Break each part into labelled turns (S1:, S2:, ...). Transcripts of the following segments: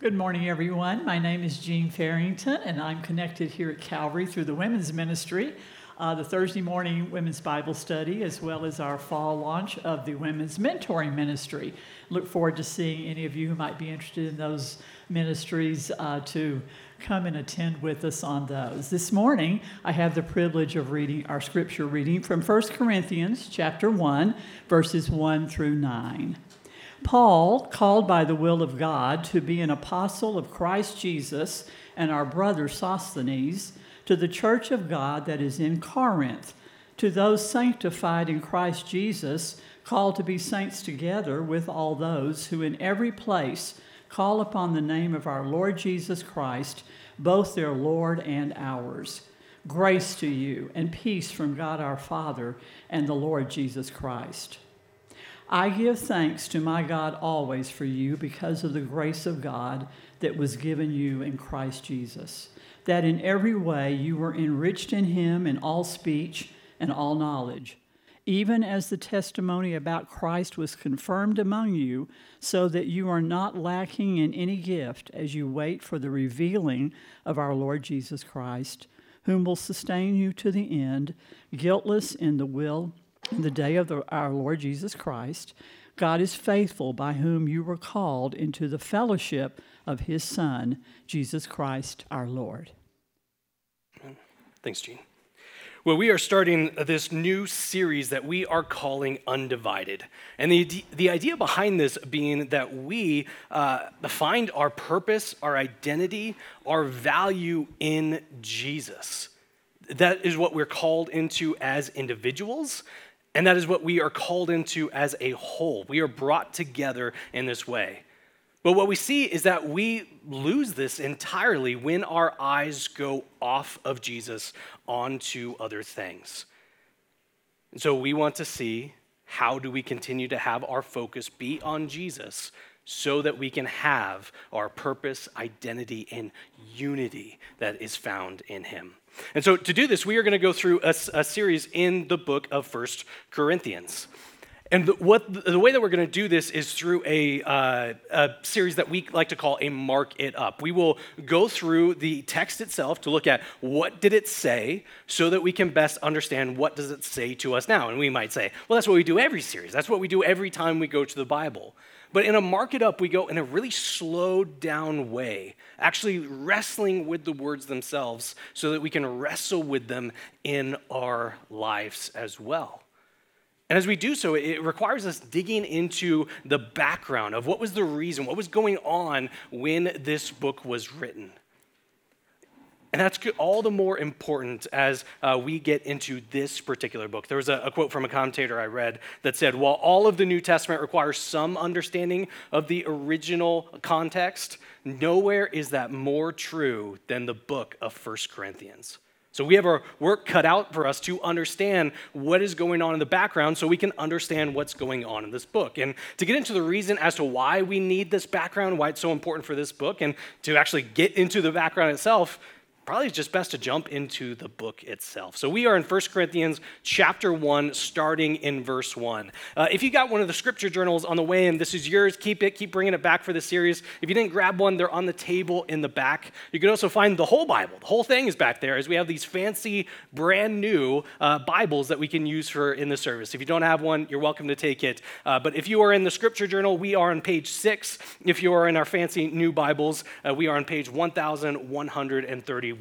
S1: Good morning, everyone. My name is Jean Farrington, and I'm connected here at Calvary through the women's ministry, the Thursday morning women's Bible study, as well as our fall launch of the women's mentoring ministry. Look forward to seeing any of you who might be interested in those ministries to come and attend with us on those. This morning, I have the privilege of reading our scripture reading from 1 Corinthians chapter 1, verses 1 through 9. Paul, called by the will of God to be an apostle of Christ Jesus, and our brother Sosthenes, to the church of God that is in Corinth, to those sanctified in Christ Jesus, called to be saints together with all those who in every place call upon the name of our Lord Jesus Christ, both their Lord and ours. Grace to you and peace from God our Father and the Lord Jesus Christ. I give thanks to my God always for you because of the grace of God that was given you in Christ Jesus, that in every way you were enriched in him in all speech and all knowledge, even as the testimony about Christ was confirmed among you, so that you are not lacking in any gift as you wait for the revealing of our Lord Jesus Christ, whom will sustain you to the end, guiltless in the day of our Lord Jesus Christ. God is faithful, by whom you were called into the fellowship of his Son, Jesus Christ our Lord.
S2: Thanks, Gene. Well, we are starting this new series that we are calling Undivided. And the idea behind this being that we find our purpose, our identity, our value in Jesus. That is what we're called into as individuals, and that is what we are called into as a whole. We are brought together in this way. But what we see is that we lose this entirely when our eyes go off of Jesus onto other things. And so we want to see, how do we continue to have our focus be on Jesus so that we can have our purpose, identity, and unity that is found in him. And so to do this, we are going to go through a series in the book of 1 Corinthians. And the way that we're going to do this is through a series that we like to call a Mark It Up. We will go through the text itself to look at what did it say so that we can best understand what does it say to us now. And we might say, well, that's what we do every series. That's what we do every time we go to the Bible. But in a Mark It Up, we go in a really slowed down way, actually wrestling with the words themselves so that we can wrestle with them in our lives as well. And as we do so, it requires us digging into the background of what was the reason, what was going on when this book was written. And that's all the more important as we get into this particular book. There was a quote from a commentator I read that said, while all of the New Testament requires some understanding of the original context, nowhere is that more true than the book of 1 Corinthians. So we have our work cut out for us to understand what is going on in the background so we can understand what's going on in this book. And to get into the reason as to why we need this background, why it's so important for this book, and to actually get into the background itself, probably it's just best to jump into the book itself. So we are in 1 Corinthians chapter 1, starting in verse 1. If you got one of the scripture journals on the way in, this is yours. Keep bringing it back for the series. If you didn't grab one, they're on the table in the back. You can also find the whole Bible. The whole thing is back there as we have these fancy, brand new Bibles that we can use for in the service. If you don't have one, you're welcome to take it. But if you are in the scripture journal, we are on page 6. If you are in our fancy new Bibles, we are on page 1131.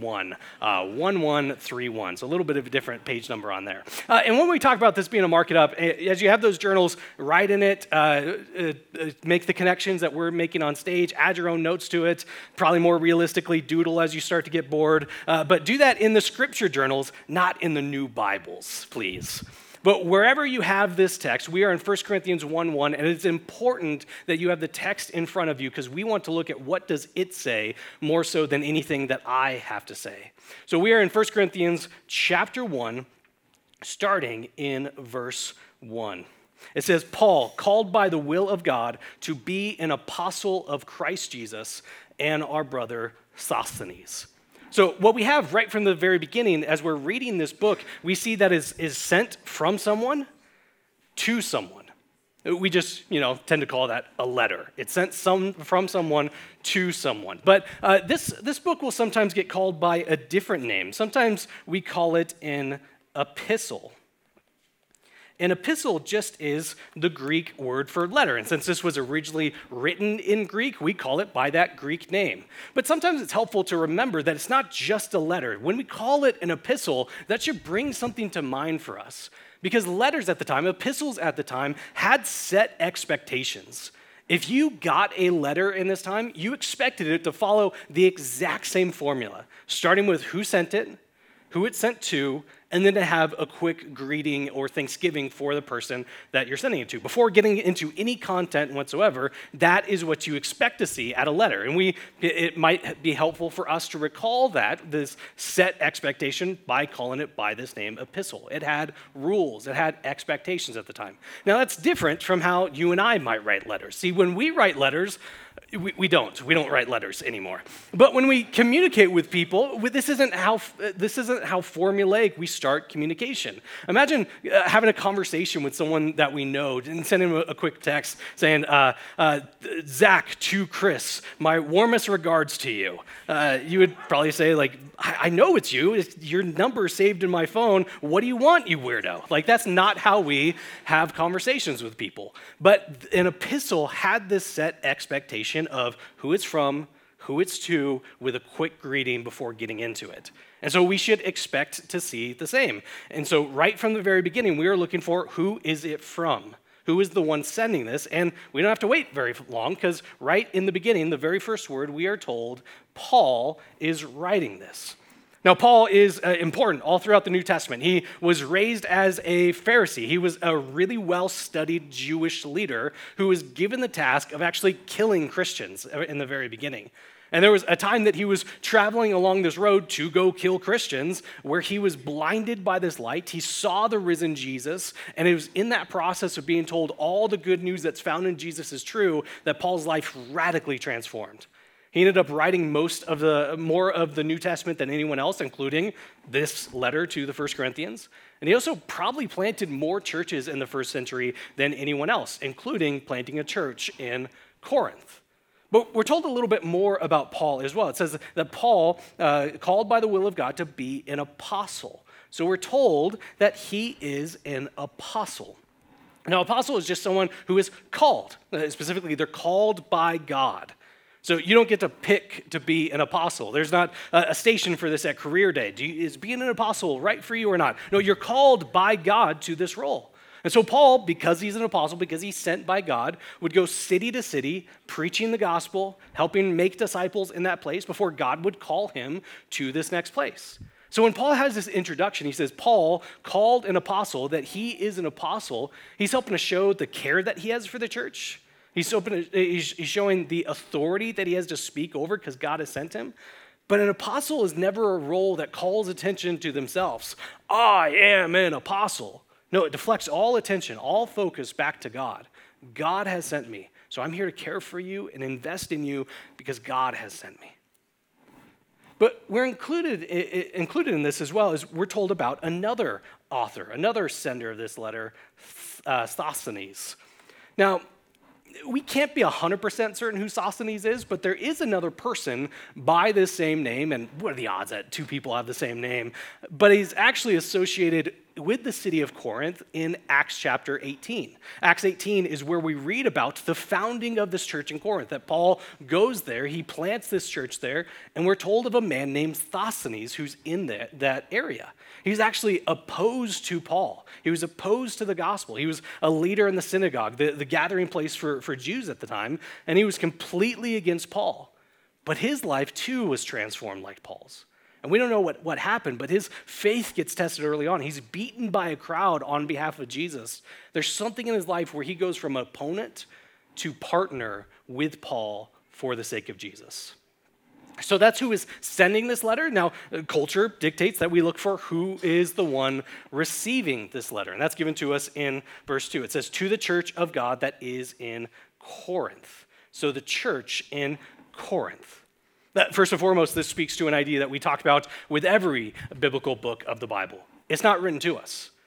S2: 1131. So a little bit of a different page number on there. And when we talk about this being a Mark It Up, as you have those journals, write in it, make the connections that we're making on stage, add your own notes to it, probably more realistically doodle as you start to get bored. But do that in the scripture journals, not in the new Bibles, please. But wherever you have this text, we are in 1 Corinthians 1:1, and it's important that you have the text in front of you because we want to look at what does it say more so than anything that I have to say. So we are in 1 Corinthians chapter 1, starting in verse 1. It says, Paul, called by the will of God to be an apostle of Christ Jesus, and our brother Sosthenes. So what we have right from the very beginning, as we're reading this book, we see that is sent from someone to someone. We just, tend to call that a letter. It's sent from someone to someone. But this book will sometimes get called by a different name. Sometimes we call it an epistle. An epistle just is the Greek word for letter. And since this was originally written in Greek, we call it by that Greek name. But sometimes it's helpful to remember that it's not just a letter. When we call it an epistle, that should bring something to mind for us. Because letters at the time, epistles at the time, had set expectations. If you got a letter in this time, you expected it to follow the exact same formula, starting with who sent it, who it's sent to, and then to have a quick greeting or thanksgiving for the person that you're sending it to. Before getting into any content whatsoever, that is what you expect to see at a letter. And it might be helpful for us to recall this set expectation by calling it by this name, epistle. It had rules, it had expectations at the time. Now that's different from how you and I might write letters. See, when we write letters, we don't write letters anymore. But when we communicate with people, this isn't how formulaic we start communication. Imagine having a conversation with someone that we know and sending them a quick text saying, Zach to Chris, my warmest regards to you. You would probably say, like, I know it's you. Your number is saved in my phone. What do you want, you weirdo? Like, that's not how we have conversations with people. But an epistle had this set expectation of who it's from, who it's to, with a quick greeting before getting into it. And so we should expect to see the same. And so right from the very beginning, we are looking for who is it from? Who is the one sending this? And we don't have to wait very long because right in the beginning, the very first word, we are told Paul is writing this. Now, Paul is important all throughout the New Testament. He was raised as a Pharisee. He was a really well-studied Jewish leader who was given the task of actually killing Christians in the very beginning. And there was a time that he was traveling along this road to go kill Christians where he was blinded by this light. He saw the risen Jesus, and it was in that process of being told all the good news that's found in Jesus is true that Paul's life radically transformed. He ended up writing more of the New Testament than anyone else, including this letter to the 1 Corinthians. And he also probably planted more churches in the first century than anyone else, including planting a church in Corinth. But we're told a little bit more about Paul as well. It says that Paul, called by the will of God to be an apostle. So we're told that he is an apostle. Now, apostle is just someone who is called. Specifically, they're called by God. So you don't get to pick to be an apostle. There's not a station for this at career day. Is being an apostle right for you or not? No, you're called by God to this role. And so Paul, because he's an apostle, because he's sent by God, would go city to city, preaching the gospel, helping make disciples in that place before God would call him to this next place. So when Paul has this introduction, he says, Paul, called an apostle, that he is an apostle, he's helping to show the care that he has for the church. He's showing the authority that he has to speak over because God has sent him. But an apostle is never a role that calls attention to themselves. I am an apostle. No, it deflects all attention, all focus back to God. God has sent me. So I'm here to care for you and invest in you because God has sent me. But we're included in this as well as we're told about another author, another sender of this letter, Sosthenes. Now, we can't be 100% certain who Sosthenes is, but there is another person by this same name, and what are the odds that two people have the same name? But he's actually associated with the city of Corinth in Acts chapter 18. Acts 18 is where we read about the founding of this church in Corinth, that Paul goes there, he plants this church there, and we're told of a man named Sosthenes who's in that area. He's actually opposed to Paul. He was opposed to the gospel. He was a leader in the synagogue, the gathering place for Jews at the time, and he was completely against Paul. But his life too was transformed like Paul's. And we don't know what happened, but his faith gets tested early on. He's beaten by a crowd on behalf of Jesus. There's something in his life where he goes from opponent to partner with Paul for the sake of Jesus. So that's who is sending this letter. Now, culture dictates that we look for who is the one receiving this letter. And that's given to us in verse 2. It says, to the church of God that is in Corinth. So the church in Corinth. First and foremost, this speaks to an idea that we talk about with every biblical book of the Bible. It's not written to us.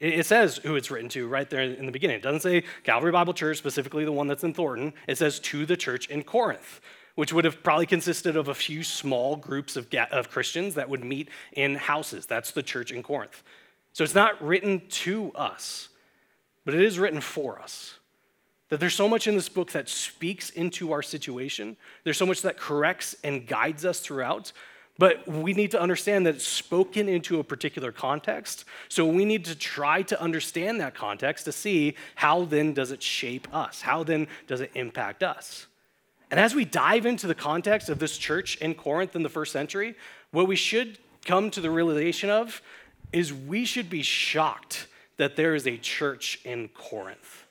S2: It says who it's written to right there in the beginning. It doesn't say Calvary Bible Church, specifically the one that's in Thornton. It says to the church in Corinth, which would have probably consisted of a few small groups of Christians that would meet in houses. That's the church in Corinth. So it's not written to us, but it is written for us. That there's so much in this book that speaks into our situation. There's so much that corrects and guides us throughout. But we need to understand that it's spoken into a particular context. So we need to try to understand that context to see how then does it shape us? How then does it impact us? And as we dive into the context of this church in Corinth in the first century, what we should come to the realization of is we should be shocked that there is a church in Corinth.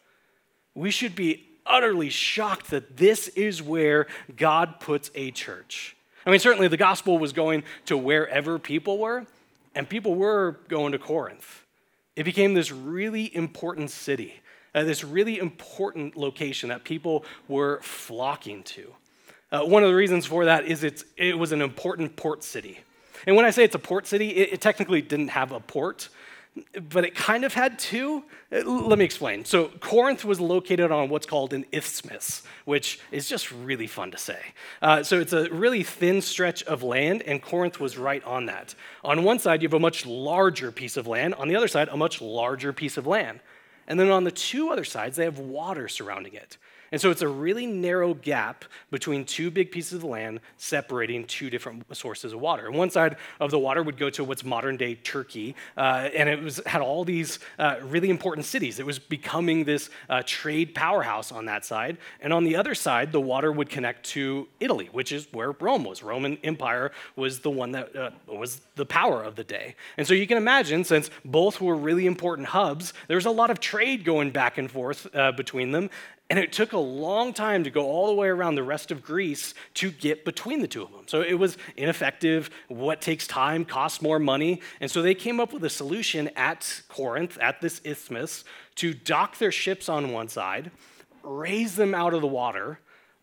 S2: We should be utterly shocked that this is where God puts a church. I mean, certainly the gospel was going to wherever people were, and people were going to Corinth. It became this really important city, this really important location that people were flocking to. One of the reasons for that is it was an important port city. And when I say it's a port city, it technically didn't have a port, but it kind of had two. Let me explain. So Corinth was located on what's called an isthmus, which is just really fun to say. So it's a really thin stretch of land, and Corinth was right on that. On one side, you have a much larger piece of land. On the other side, a much larger piece of land. And then on the two other sides, they have water surrounding it. And so it's a really narrow gap between two big pieces of land separating two different sources of water. And one side of the water would go to what's modern-day Turkey, and it had all these really important cities. It was becoming this trade powerhouse on that side. And on the other side, the water would connect to Italy, which is where Rome was. Roman Empire was the one that was the power of the day. And so you can imagine, since both were really important hubs, there was a lot of trade going back and forth between them. And it took a long time to go all the way around the rest of Greece to get between the two of them. So it was ineffective. What takes time costs more money. And so they came up with a solution at Corinth, at this isthmus, to dock their ships on one side, raise them out of the water,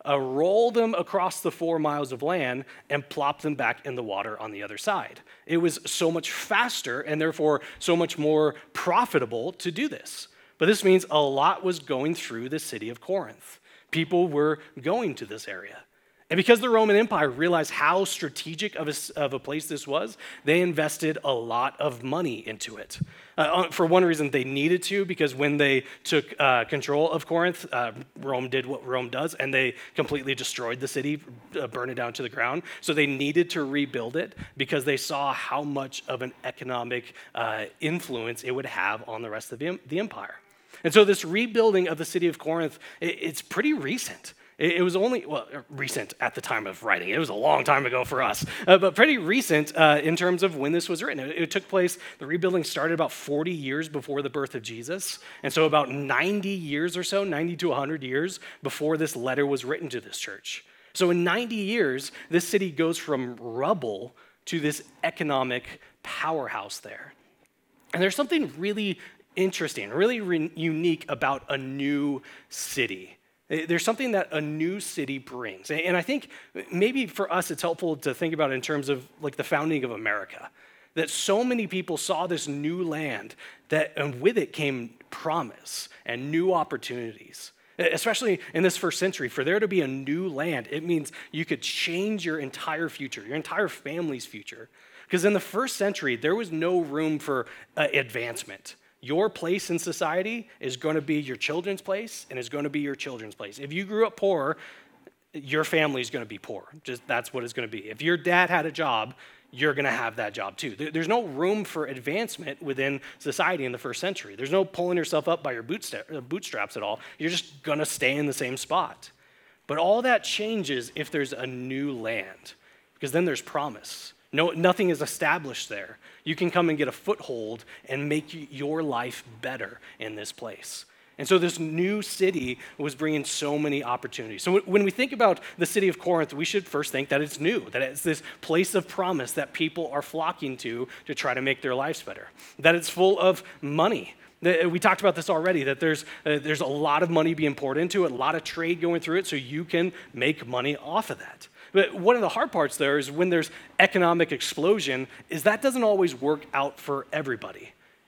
S2: roll them across the 4 miles of land, and plop them back in the water on the other side. It was so much faster and therefore so much more profitable to do this. But this means a lot was going through the city of Corinth. People were going to this area. And because the Roman Empire realized how strategic of a place this was, they invested a lot of money into it. For one reason, they needed to, because when they took control of Corinth, Rome did what Rome does, and they completely destroyed the city, burned it down to the ground. So they needed to rebuild it because they saw how much of an economic influence it would have on the rest of the empire. And so this rebuilding of the city of Corinth, it's pretty recent. It was only, recent at the time of writing. It was a long time ago for us, but pretty recent in terms of when this was written. It took place, the rebuilding started about 40 years before the birth of Jesus. And so about 90 years or so, 90 to 100 years before this letter was written to this church. So in 90 years, this city goes from rubble to this economic powerhouse there. And there's something really interesting, really unique about a new city. There's something that a new city brings. And I think maybe for us it's helpful to think about it in terms of like the founding of America. That so many people saw this new land, and with it came promise and new opportunities. Especially in this first century, for there to be a new land, it means you could change your entire future, your entire family's future. Because in the first century, there was no room for advancement. Your place in society is going to be your children's place, and is going to be your children's place. If you grew up poor, your family is going to be poor. Just that's what it's going to be. If your dad had a job, you're going to have that job too. There's no room for advancement within society in the first century. There's no pulling yourself up by your bootstraps at all. You're just going to stay in the same spot. But all that changes if there's a new land, because then there's promise. Nothing is established there. You can come and get a foothold and make your life better in this place. And so this new city was bringing so many opportunities. So when we think about the city of Corinth, we should first think that it's new, that it's this place of promise that people are flocking to try to make their lives better, that it's full of money. We talked about this already, that there's a lot of money being poured into it, a lot of trade going through it, so you can make money off of that. But one of the hard parts there is when there's economic explosion, is that doesn't always work out for everybody.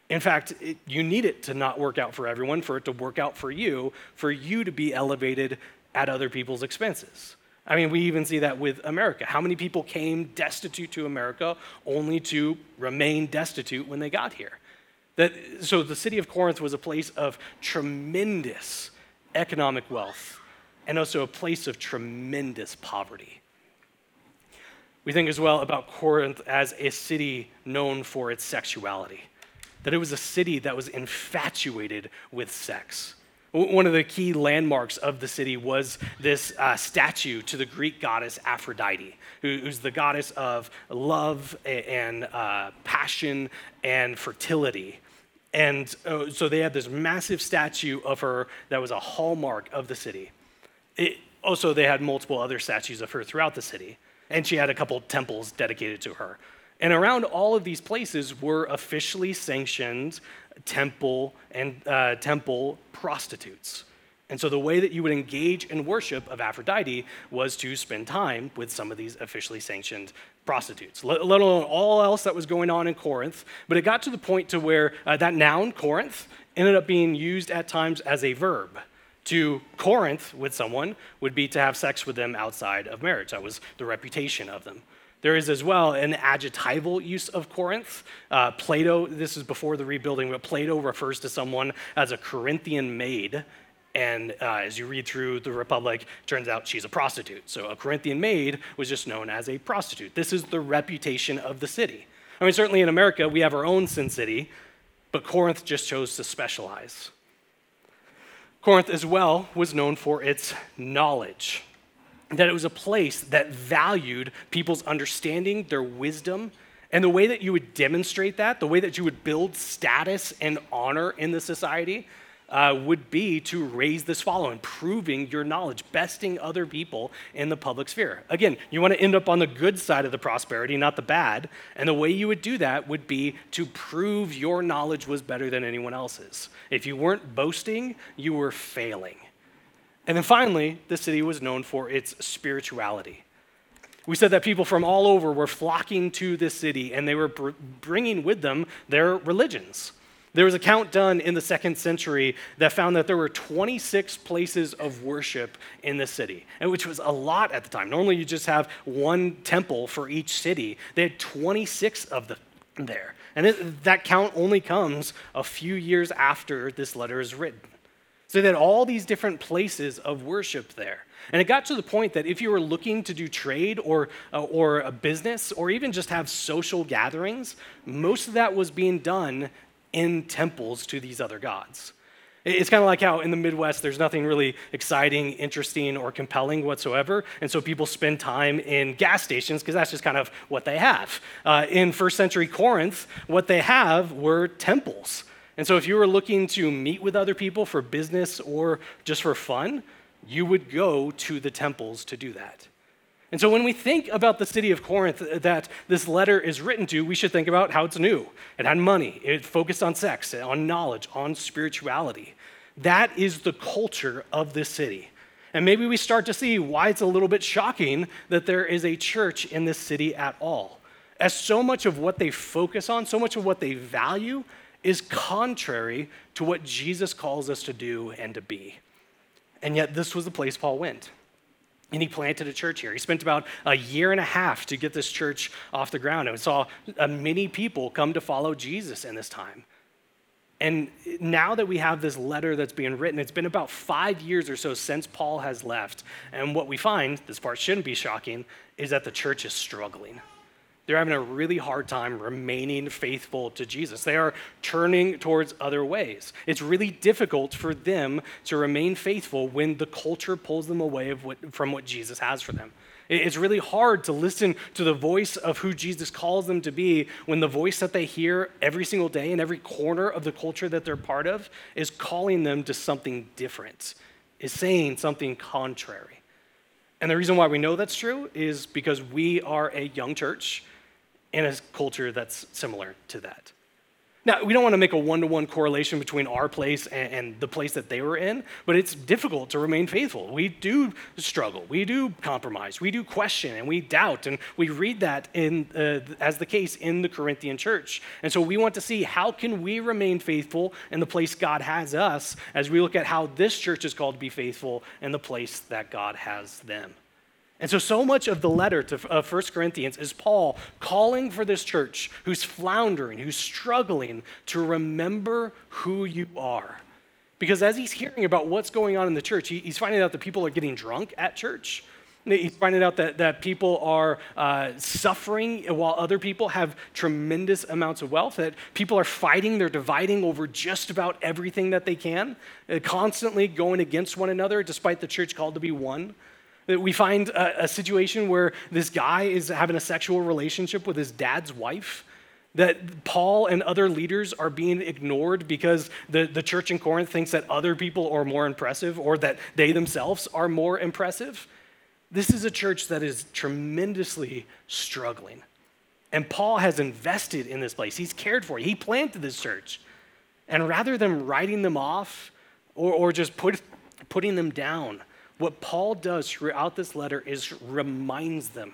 S2: In fact, you need it to not work out for everyone, for it to work out for you to be elevated at other people's expenses. I mean, we even see that with America. How many people came destitute to America only to remain destitute when they got here? So the city of Corinth was a place of tremendous economic wealth and also a place of tremendous poverty. We think as well about Corinth as a city known for its sexuality, that it was a city that was infatuated with sex. One of the key landmarks of the city was this statue to the Greek goddess Aphrodite, who's the goddess of love and passion and fertility. And so they had this massive statue of her that was a hallmark of the city. Also, they had multiple other statues of her throughout the city, and she had a couple temples dedicated to her. And around all of these places were officially sanctioned temple prostitutes. And so the way that you would engage in worship of Aphrodite was to spend time with some of these officially sanctioned prostitutes, let alone all else that was going on in Corinth. But it got to the point to where that noun, Corinth, ended up being used at times as a verb. To Corinth with someone would be to have sex with them outside of marriage. That was the reputation of them. There is as well an adjectival use of Corinth. Plato, this is before the rebuilding, but Plato refers to someone as a Corinthian maid. And as you read through the Republic, it turns out she's a prostitute. So a Corinthian maid was just known as a prostitute. This is the reputation of the city. I mean, certainly in America, we have our own Sin City, but Corinth just chose to specialize. Corinth as well was known for its knowledge, that it was a place that valued people's understanding, their wisdom, and the way that you would demonstrate that, the way that you would build status and honor in the society would be to raise this following, proving your knowledge, besting other people in the public sphere. Again, you want to end up on the good side of the prosperity, not the bad, and the way you would do that would be to prove your knowledge was better than anyone else's. If you weren't boasting, you were failing. And then finally, the city was known for its spirituality. We said that people from all over were flocking to this city, and they were bringing with them their religions. There was a count done in the 2nd century that found that there were 26 places of worship in the city, and which was a lot at the time. Normally, you just have one temple for each city. They had 26 of them there. And that count only comes a few years after this letter is written. So they had all these different places of worship there. And it got to the point that if you were looking to do trade or a business or even just have social gatherings, most of that was being done in temples to these other gods. It's kind of like how in the Midwest there's nothing really exciting, interesting, or compelling whatsoever, and so people spend time in gas stations because that's just kind of what they have. In 1st century Corinth, what they have were temples. And so if you were looking to meet with other people for business or just for fun, you would go to the temples to do that. And so when we think about the city of Corinth that this letter is written to, we should think about how it's new. It had money. It focused on sex, on knowledge, on spirituality. That is the culture of this city. And maybe we start to see why it's a little bit shocking that there is a church in this city at all, as so much of what they focus on, so much of what they value is contrary to what Jesus calls us to do and to be. And yet this was the place Paul went. And he planted a church here. He spent about a year and a half to get this church off the ground. And we saw many people come to follow Jesus in this time. And now that we have this letter that's being written, it's been about 5 years or so since Paul has left. And what we find, this part shouldn't be shocking, is that the church is struggling. They're having a really hard time remaining faithful to Jesus. They are turning towards other ways. It's really difficult for them to remain faithful when the culture pulls them away from what Jesus has for them. It's really hard to listen to the voice of who Jesus calls them to be when the voice that they hear every single day in every corner of the culture that they're part of is calling them to something different, is saying something contrary. And the reason why we know that's true is because we are a young church in a culture that's similar to that. Now, we don't want to make a one-to-one correlation between our place and the place that they were in, but it's difficult to remain faithful. We do struggle, we do compromise, we do question, and we doubt, and we read that as the case in the Corinthian church. And so we want to see, how can we remain faithful in the place God has us, as we look at how this church is called to be faithful in the place that God has them. And so much of the letter of 1 Corinthians is Paul calling for this church who's floundering, who's struggling, to remember who you are. Because as he's hearing about what's going on in the church, he's finding out that people are getting drunk at church. He's finding out that people are suffering while other people have tremendous amounts of wealth, that people are fighting, they're dividing over just about everything that they can, constantly going against one another despite the church called to be one. We find a situation where this guy is having a sexual relationship with his dad's wife, that Paul and other leaders are being ignored because the church in Corinth thinks that other people are more impressive, or that they themselves are more impressive. This is a church that is tremendously struggling. And Paul has invested in this place. He's cared for it. He planted this church. And rather than writing them off or just putting them down, what Paul does throughout this letter is reminds them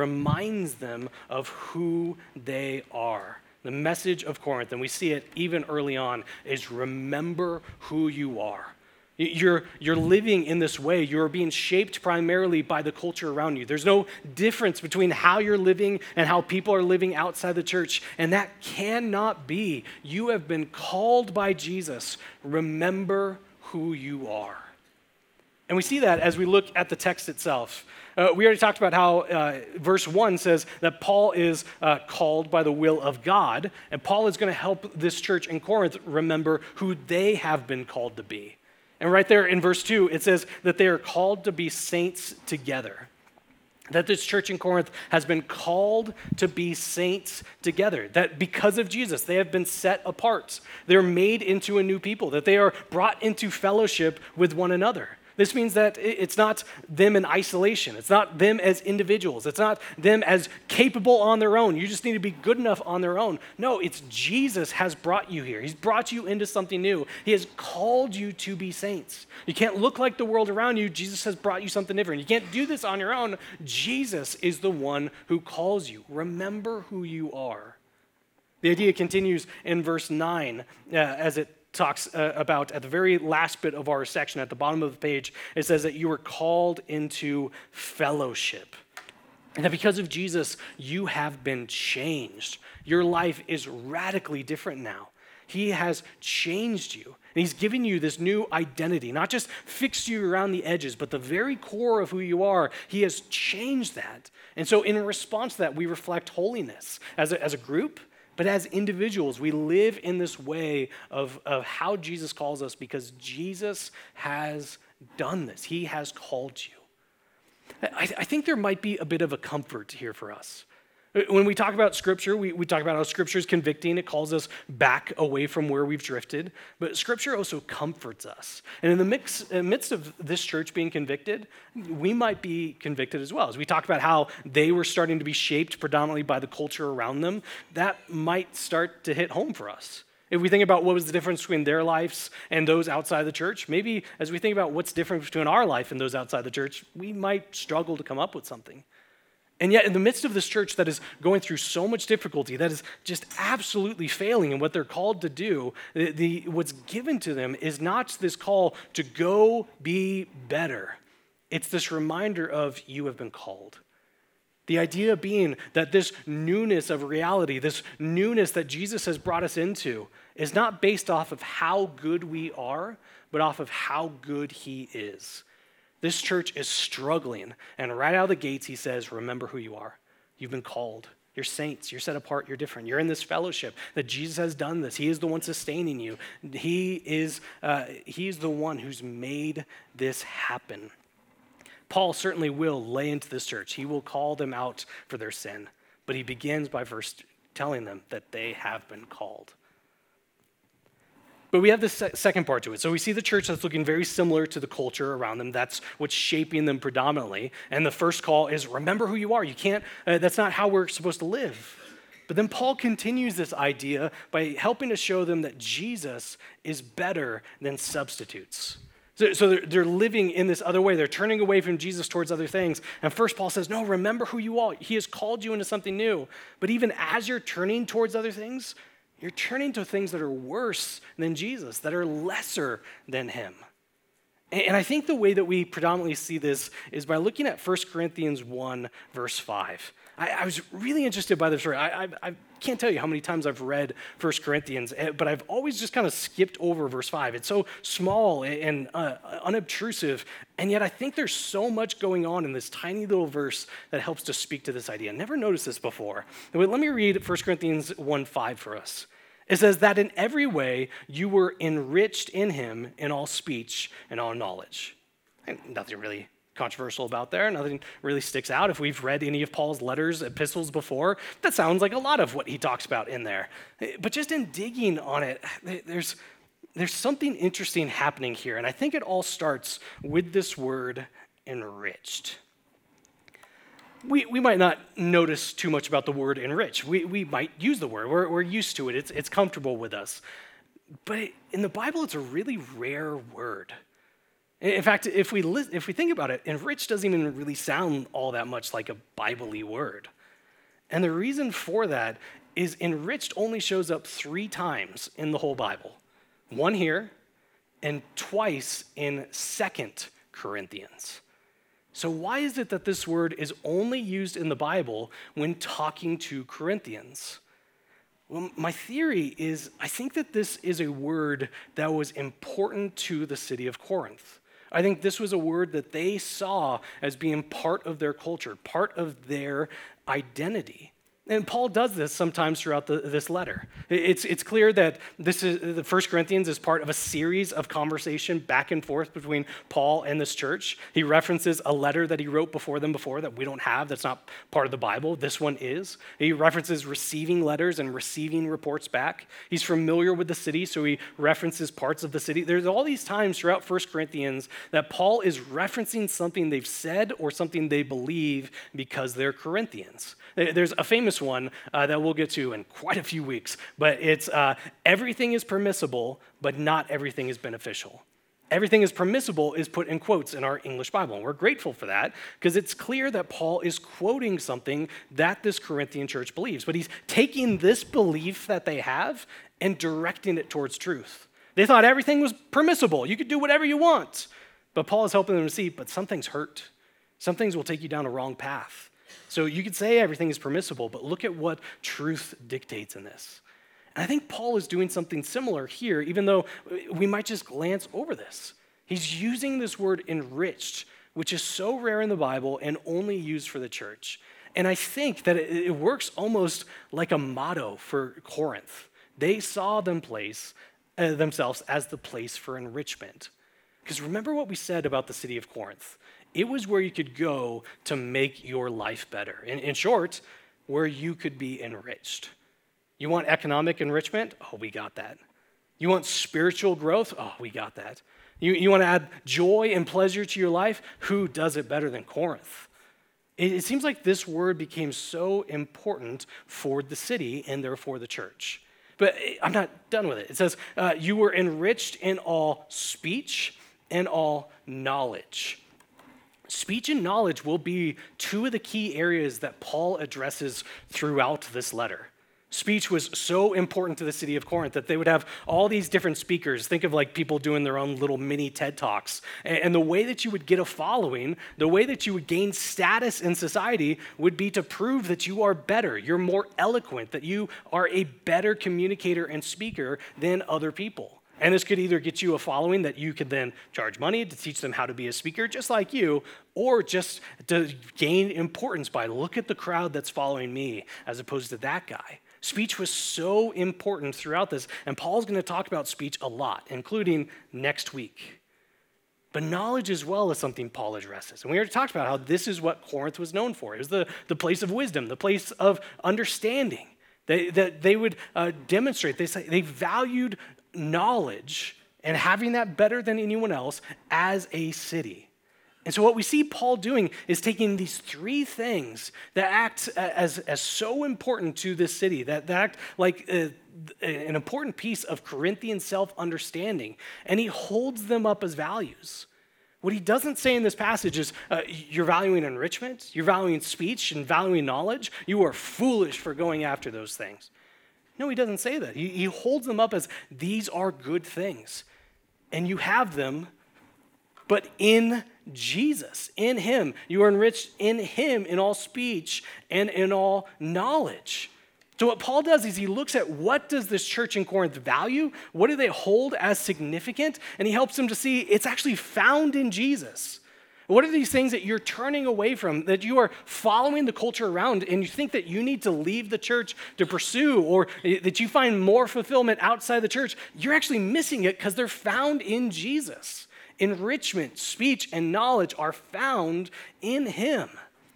S2: of who they are. The message of Corinth, and we see it even early on, is remember who you are. You're living in this way. You're being shaped primarily by the culture around you. There's no difference between how you're living and how people are living outside the church, and that cannot be. You have been called by Jesus. Remember who you are. And we see that as we look at the text itself. We already talked about how verse 1 says that Paul is called by the will of God, and Paul is going to help this church in Corinth remember who they have been called to be. And right there in verse 2, it says that they are called to be saints together. That this church in Corinth has been called to be saints together. That because of Jesus, they have been set apart. They're made into a new people. That they are brought into fellowship with one another. This means that it's not them in isolation. It's not them as individuals. It's not them as capable on their own. You just need to be good enough on their own. No, it's Jesus has brought you here. He's brought you into something new. He has called you to be saints. You can't look like the world around you. Jesus has brought you something different. You can't do this on your own. Jesus is the one who calls you. Remember who you are. The idea continues in verse 9 as it talks about at the very last bit of our section at the bottom of the page. It says that you were called into fellowship. And that because of Jesus, you have been changed. Your life is radically different now. He has changed you. And he's given you this new identity, not just fixed you around the edges, but the very core of who you are. He has changed that. And so in response to that, we reflect holiness as a group. But as individuals, we live in this way of how Jesus calls us because Jesus has done this. He has called you. I think there might be a bit of a comfort here for us. When we talk about Scripture, we talk about how Scripture is convicting. It calls us back away from where we've drifted. But Scripture also comforts us. And in the midst of this church being convicted, we might be convicted as well. As we talk about how they were starting to be shaped predominantly by the culture around them, that might start to hit home for us. If we think about what was the difference between their lives and those outside the church, maybe as we think about what's different between our life and those outside the church, we might struggle to come up with something. And yet in the midst of this church that is going through so much difficulty, that is just absolutely failing in what they're called to do, what's given to them is not this call to go be better. It's this reminder of you have been called. The idea being that this newness of reality, this newness that Jesus has brought us into, is not based off of how good we are, but off of how good he is. This church is struggling, and right out of the gates, he says, remember who you are. You've been called. You're saints. You're set apart. You're different. You're in this fellowship that Jesus has done this. He is the one sustaining you. He is the one who's made this happen. Paul certainly will lay into this church. He will call them out for their sin, but he begins by first telling them that they have been called. But we have this second part to it. So we see the church that's looking very similar to the culture around them. That's what's shaping them predominantly. And the first call is remember who you are. You can't, that's not how we're supposed to live. But then Paul continues this idea by helping to show them that Jesus is better than substitutes. So they're living in this other way. They're turning away from Jesus towards other things. And first Paul says, no, remember who you are. He has called you into something new. But even as you're turning towards other things, you're turning to things that are worse than Jesus, that are lesser than him. And I think the way that we predominantly see this is by looking at 1 Corinthians 1, verse 5. I was really interested by this story. I can't tell you how many times I've read 1 Corinthians, but I've always just kind of skipped over verse 5. It's so small and unobtrusive, and yet I think there's so much going on in this tiny little verse that helps to speak to this idea. I never noticed this before. Let me read 1 Corinthians 1:5 for us. It says that in every way you were enriched in him in all speech and all knowledge. And nothing really controversial about there. Nothing really sticks out. If we've read any of Paul's letters, epistles before, that sounds like a lot of what he talks about in there. But just in digging on it, there's something interesting happening here. And I think it all starts with this word enriched. We might not notice too much about the word enrich. We might use the word. We're used to it. It's comfortable with us. But in the Bible, it's a really rare word. In fact, if we think about it, enrich doesn't even really sound all that much like a Bible-y word. And the reason for that is enriched only shows up 3 times in the whole Bible. 1 here and twice in 2 Corinthians. So why is it that this word is only used in the Bible when talking to Corinthians? Well, my theory is I think that this is a word that was important to the city of Corinth. I think this was a word that they saw as being part of their culture, part of their identity. And Paul does this sometimes throughout this letter. It's clear that the 1 Corinthians is part of a series of conversation back and forth between Paul and this church. He references a letter that he wrote before that we don't have, that's not part of the Bible. This one is. He references receiving letters and receiving reports back. He's familiar with the city, so he references parts of the city. There's all these times throughout 1 Corinthians that Paul is referencing something they've said or something they believe because they're Corinthians. There's a famous one that we'll get to in quite a few weeks, but it's everything is permissible, but not everything is beneficial. Everything is permissible is put in quotes in our English Bible, and we're grateful for that because it's clear that Paul is quoting something that this Corinthian church believes, but he's taking this belief that they have and directing it towards truth. They thought everything was permissible. You could do whatever you want, but Paul is helping them to see, but some things hurt. Some things will take you down a wrong path. So you could say everything is permissible, but look at what truth dictates in this. And I think Paul is doing something similar here, even though we might just glance over this. He's using this word enriched, which is so rare in the Bible and only used for the church. And I think that it works almost like a motto for Corinth. They saw themselves as the place for enrichment. Because remember what we said about the city of Corinth. It was where you could go to make your life better. In short, where you could be enriched. You want economic enrichment? Oh, we got that. You want spiritual growth? Oh, we got that. You want to add joy and pleasure to your life? Who does it better than Corinth? It seems like this word became so important for the city and therefore the church. But I'm not done with it. It says, you were enriched in all speech and all knowledge. Speech and knowledge will be 2 of the key areas that Paul addresses throughout this letter. Speech was so important to the city of Corinth that they would have all these different speakers. Think of like people doing their own little mini TED Talks. And the way that you would get a following, the way that you would gain status in society would be to prove that you are better, you're more eloquent, that you are a better communicator and speaker than other people. And this could either get you a following that you could then charge money to teach them how to be a speaker just like you, or just to gain importance by look at the crowd that's following me as opposed to that guy. Speech was so important throughout this, and Paul's going to talk about speech a lot, including next week. But knowledge as well is something Paul addresses. And we already talked about how this is what Corinth was known for. It was the place of wisdom, the place of understanding. They would demonstrate, they valued knowledge and having that better than anyone else as a city. And so what we see Paul doing is taking these three things that act as so important to this city, that act like an important piece of Corinthian self-understanding, and he holds them up as values. What he doesn't say in this passage is, you're valuing enrichment, you're valuing speech, and valuing knowledge. You are foolish for going after those things. No, he doesn't say that. He holds them up as these are good things. And you have them, but in Jesus, in him. You are enriched in him in all speech and in all knowledge. So what Paul does is he looks at what does this church in Corinth value? What do they hold as significant? And he helps them to see it's actually found in Jesus. What are these things that you're turning away from, that you are following the culture around and you think that you need to leave the church to pursue, or that you find more fulfillment outside the church? You're actually missing it because they're found in Jesus. Enrichment, speech, and knowledge are found in him.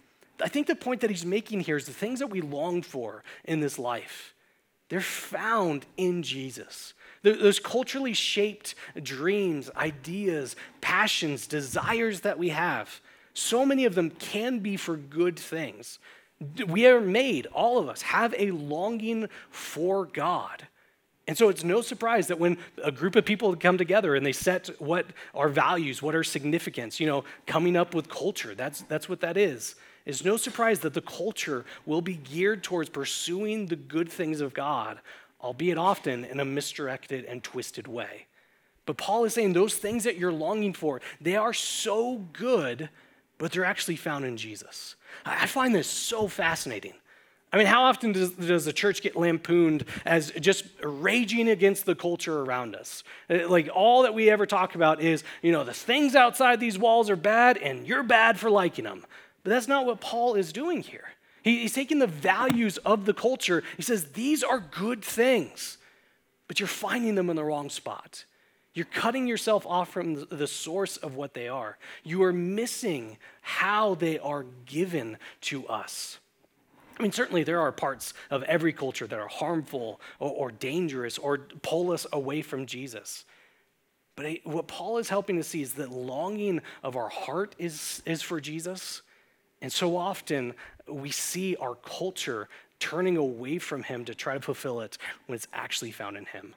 S2: I think the point that he's making here is the things that we long for in this life, they're found in Jesus. Those culturally shaped dreams, ideas, passions, desires that we have, so many of them can be for good things. We are made, all of us, have a longing for God. And so it's no surprise that when a group of people come together and they set what are values, what are significance, coming up with culture, that's what that is. It's no surprise that the culture will be geared towards pursuing the good things of God, albeit often in a misdirected and twisted way. But Paul is saying those things that you're longing for, they are so good, but they're actually found in Jesus. I find this so fascinating. I mean, how often does the church get lampooned as just raging against the culture around us? Like, all that we ever talk about is, the things outside these walls are bad and you're bad for liking them. But that's not what Paul is doing here. He's taking the values of the culture. He says, these are good things, but you're finding them in the wrong spot. You're cutting yourself off from the source of what they are. You are missing how they are given to us. I mean, certainly there are parts of every culture that are harmful or dangerous or pull us away from Jesus. But what Paul is helping us see is that longing of our heart is for Jesus. And so often we see our culture turning away from him to try to fulfill it when it's actually found in him.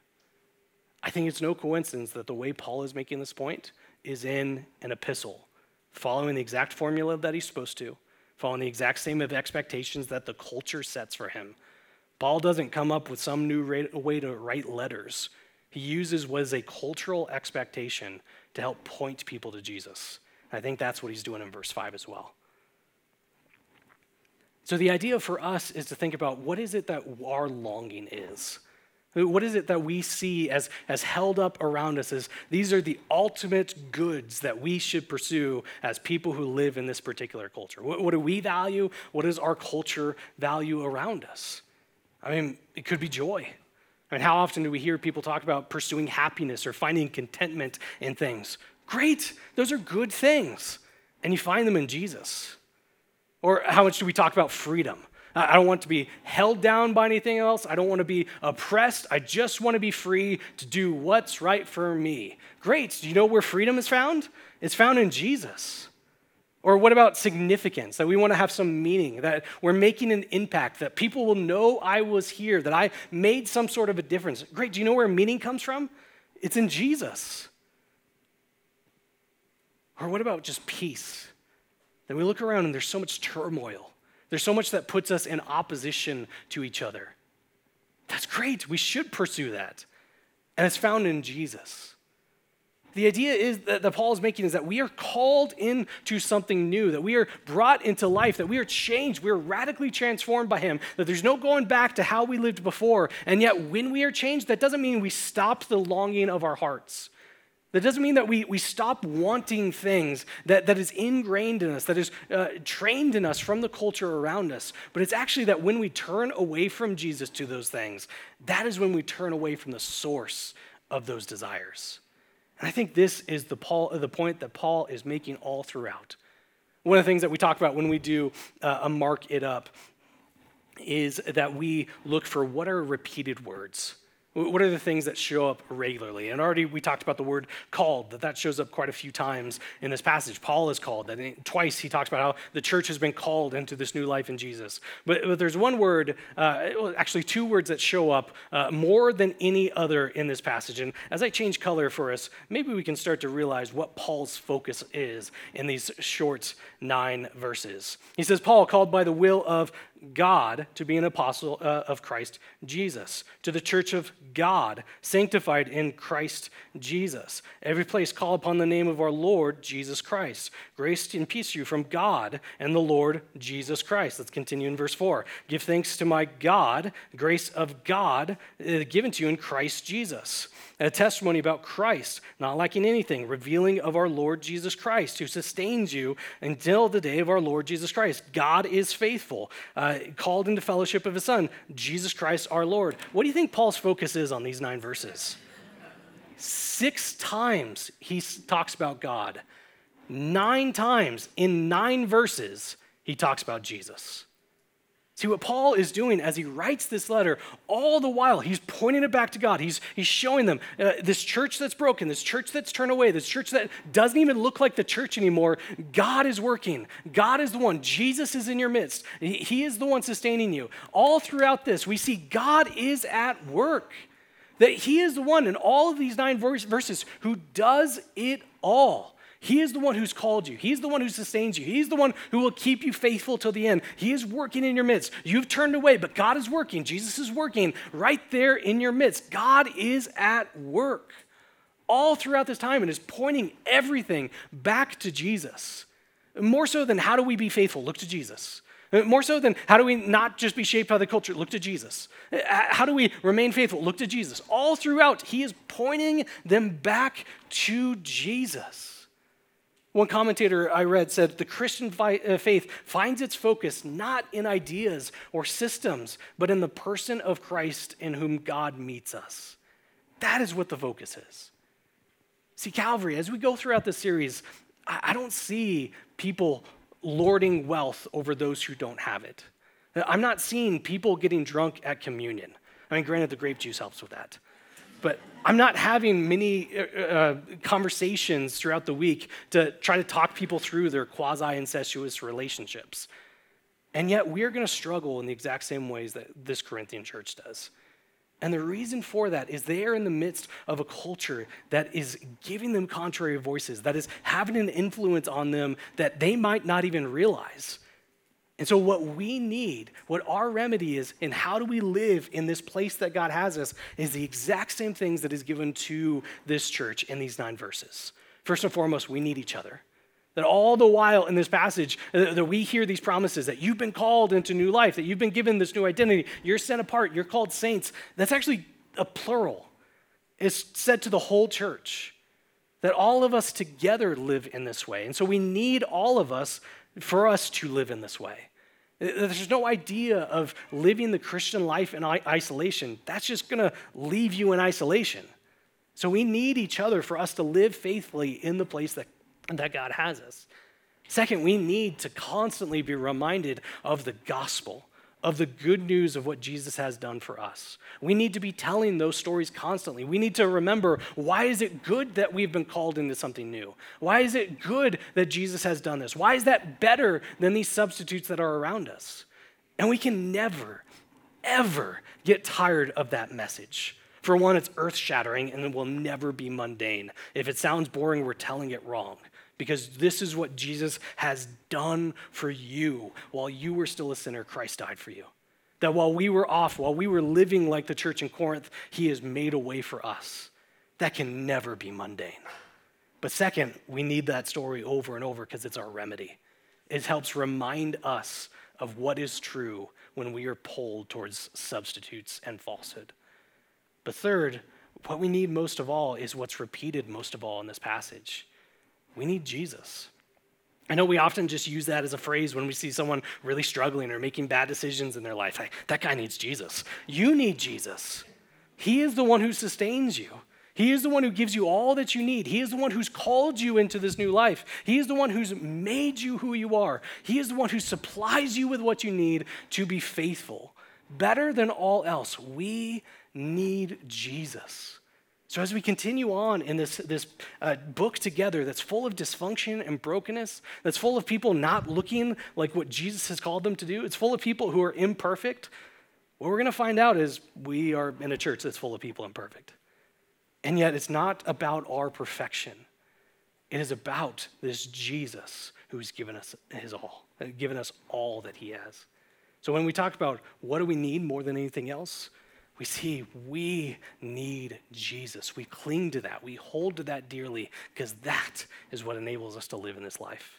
S2: I think it's no coincidence that the way Paul is making this point is in an epistle, following the exact formula that he's supposed to, following the exact same of expectations that the culture sets for him. Paul doesn't come up with some new way to write letters. He uses what is a cultural expectation to help point people to Jesus. I think that's what he's doing in verse 5 as well. So the idea for us is to think about what is it that our longing is? What is it that we see as held up around us as these are the ultimate goods that we should pursue as people who live in this particular culture? What do we value? What does our culture value around us? I mean, it could be joy. I mean, how often do we hear people talk about pursuing happiness or finding contentment in things? Great, those are good things. And you find them in Jesus. Or how much do we talk about freedom? I don't want to be held down by anything else. I don't want to be oppressed. I just want to be free to do what's right for me. Great. Do you know where freedom is found? It's found in Jesus. Or what about significance? That we want to have some meaning, that we're making an impact, that people will know I was here, that I made some sort of a difference. Great. Do you know where meaning comes from? It's in Jesus. Or what about just peace? That we look around and there's so much turmoil. There's so much that puts us in opposition to each other. That's great. We should pursue that. And it's found in Jesus. The idea is that Paul is making is that we are called into something new, that we are brought into life, that we are changed, we are radically transformed by him, that there's no going back to how we lived before. And yet when we are changed, that doesn't mean we stopped the longing of our hearts. That doesn't mean that we stop wanting things that is ingrained in us, that is trained in us from the culture around us. But it's actually that when we turn away from Jesus to those things, that is when we turn away from the source of those desires. And I think this is the point that Paul is making all throughout. One of the things that we talk about when we do a mark it up is that we look for what are repeated words. What are the things that show up regularly? And already we talked about the word called, that shows up quite a few times in this passage. Paul is called. Twice he talks about how the church has been called into this new life in Jesus. But there's one word, actually two words that show up more than any other in this passage. And as I change color for us, maybe we can start to realize what Paul's focus is in these short 9 verses. He says, Paul, called by the will of God to be an apostle of Christ Jesus, to the church of God, sanctified in Christ Jesus. Every place call upon the name of our Lord Jesus Christ. Grace and peace to you from God and the Lord Jesus Christ. Let's continue in verse 4. Give thanks to my God, grace of God given to you in Christ Jesus. A testimony about Christ, not lacking anything, revealing of our Lord Jesus Christ, who sustains you until the day of our Lord Jesus Christ. God is faithful, called into fellowship of his Son, Jesus Christ our Lord. What do you think Paul's focus is on these 9 verses? 6 times he talks about God. 9 times in 9 verses he talks about Jesus. See, what Paul is doing as he writes this letter, all the while, he's pointing it back to God. He's showing them this church that's broken, this church that's turned away, this church that doesn't even look like the church anymore. God is working. God is the one. Jesus is in your midst. He is the one sustaining you. All throughout this, we see God is at work. That he is the one in all of these 9 verses who does it all. He is the one who's called you. He's the one who sustains you. He's the one who will keep you faithful till the end. He is working in your midst. You've turned away, but God is working. Jesus is working right there in your midst. God is at work all throughout this time and is pointing everything back to Jesus. More so than how do we be faithful? Look to Jesus. More so than how do we not just be shaped by the culture? Look to Jesus. How do we remain faithful? Look to Jesus. All throughout, he is pointing them back to Jesus. One commentator I read said, the Christian faith finds its focus not in ideas or systems, but in the person of Christ in whom God meets us. That is what the focus is. See, Calvary, as we go throughout this series, I don't see people lording wealth over those who don't have it. I'm not seeing people getting drunk at communion. I mean, granted, the grape juice helps with that. But I'm not having many conversations throughout the week to try to talk people through their quasi-incestuous relationships. And yet we're going to struggle in the exact same ways that this Corinthian church does. And the reason for that is they are in the midst of a culture that is giving them contrary voices, that is having an influence on them that they might not even realize. And so what we need, what our remedy is, and how do we live in this place that God has us, is the exact same things that is given to this church in these 9 verses. First and foremost, we need each other. That all the while in this passage, that we hear these promises that you've been called into new life, that you've been given this new identity, you're set apart, you're called saints. That's actually a plural. It's said to the whole church, that all of us together live in this way. And so we need all of us for us to live in this way. There's no idea of living the Christian life in isolation. That's just going to leave you in isolation. So we need each other for us to live faithfully in the place that God has us. Second, we need to constantly be reminded of the gospel, of the good news of what Jesus has done for us. We need to be telling those stories constantly. We need to remember, why is it good that we've been called into something new? Why is it good that Jesus has done this? Why is that better than these substitutes that are around us? And we can never, ever get tired of that message. For one, it's earth-shattering and it will never be mundane. If it sounds boring, we're telling it wrong. Because this is what Jesus has done for you. While you were still a sinner, Christ died for you. That while we were off, while we were living like the church in Corinth, he has made a way for us. That can never be mundane. But second, we need that story over and over because it's our remedy. It helps remind us of what is true when we are pulled towards substitutes and falsehood. But third, what we need most of all is what's repeated most of all in this passage. We need Jesus. I know we often just use that as a phrase when we see someone really struggling or making bad decisions in their life. Hey, that guy needs Jesus. You need Jesus. He is the one who sustains you. He is the one who gives you all that you need. He is the one who's called you into this new life. He is the one who's made you who you are. He is the one who supplies you with what you need to be faithful. Better than all else, we need Jesus. So as we continue on in this book together that's full of dysfunction and brokenness, that's full of people not looking like what Jesus has called them to do, it's full of people who are imperfect, what we're going to find out is we are in a church that's full of people imperfect. And yet it's not about our perfection. It is about this Jesus who's given us his all, given us all that he has. So when we talk about what do we need more than anything else, we see we need Jesus. We cling to that. We hold to that dearly because that is what enables us to live in this life.